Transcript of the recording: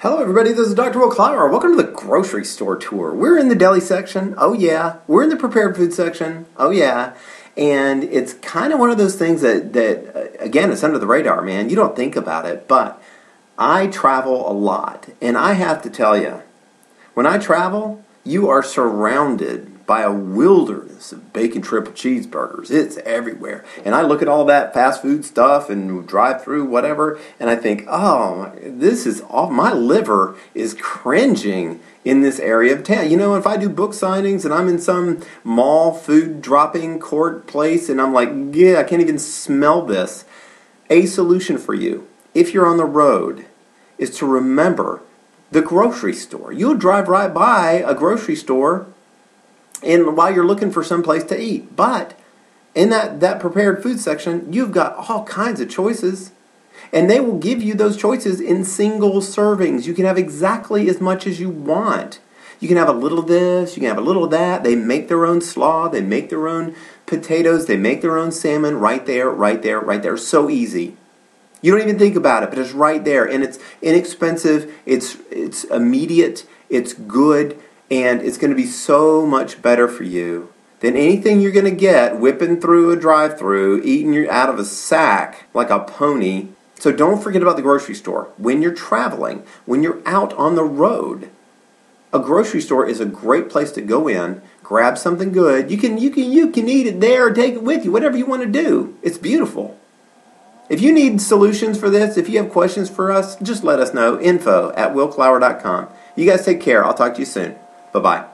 Hello everybody, this is Dr. Will Clower. Welcome to the grocery store tour. We're in the deli section, oh yeah. We're in the prepared food section, oh yeah. And it's kind of one of those things that again, it's under the radar, man. You don't think about it, but I travel a lot. And I have to tell you, when I travel, you are surrounded by a wilderness of bacon triple cheeseburgers. It's everywhere. And I look at all that fast food stuff and drive through whatever, and I think, oh, this is all, my liver is cringing in this area of town. You know, if I do book signings and I'm in some mall food dropping court place and I'm like, yeah, I can't even smell this. A solution for you, if you're on the road, is to remember the grocery store. You'll drive right by a grocery store and while you're looking for some place to eat. But in that prepared food section, you've got all kinds of choices. And they will give you those choices in single servings. You can have exactly as much as you want. You can have a little of this, you can have a little of that. They make their own slaw, they make their own potatoes, they make their own salmon right there, right there, right there. So easy. You don't even think about it, but it's right there. And it's inexpensive, it's immediate, it's good, and it's going to be so much better for you than anything you're going to get whipping through a drive-thru, eating out of a sack like a pony. So don't forget about the grocery store. When you're traveling, when you're out on the road, a grocery store is a great place to go in, grab something good. You can eat it there or take it with you, whatever you want to do. It's beautiful. If you need solutions for this, if you have questions for us, just let us know. info@willclower.com. You guys take care. I'll talk to you soon. Bye-bye.